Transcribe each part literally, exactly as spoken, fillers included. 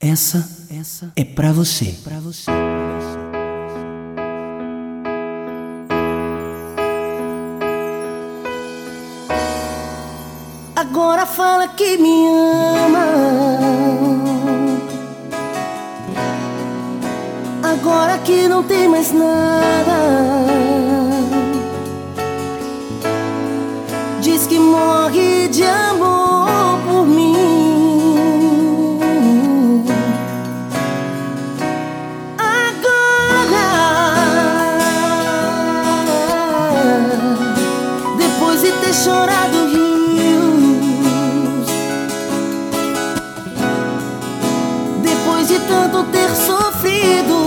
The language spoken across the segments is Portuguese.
Essa, essa é pra você, pra você. Agora fala que me ama. Agora que não tem mais nada. Diz que morre de amor por mim. Agora, depois de ter chorado rios, depois de tanto ter sofrido,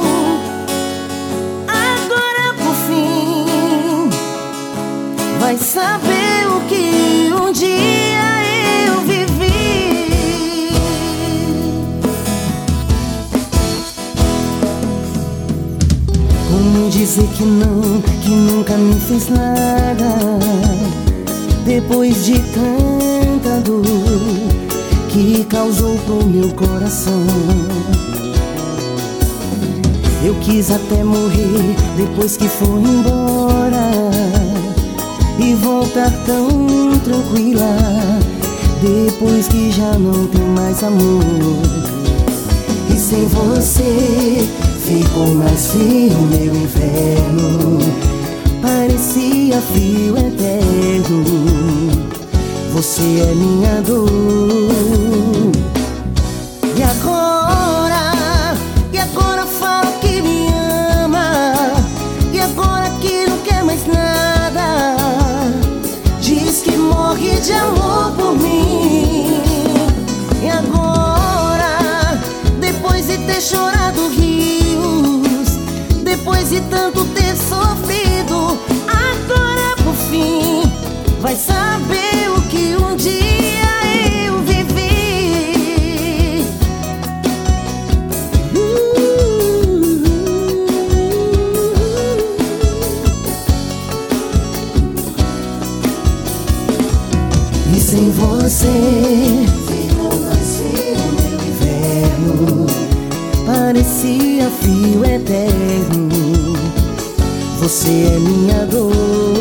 agora por fim vai saber o que um dia eu vivi. Como dizer que não, que nunca me fez nada, depois de tanta dor que causou pro meu coração. Eu quis até morrer depois que foi embora e voltar tão tranquila depois que já não tem mais amor. E sem você ficou mais frio meu inverno, parecia frio eterno. Você é minha dor. E agora, e agora fala que me ama, e agora que não quer mais nada. Diz que morre de amor por mim. E agora, depois de ter chorado rios, depois de tanto ter sofrido, agora por fim vai saber o que um dia eu vivi. uh, E sem você ficou mais frio meu inverno, parecia frio eterno. Você é minha dor.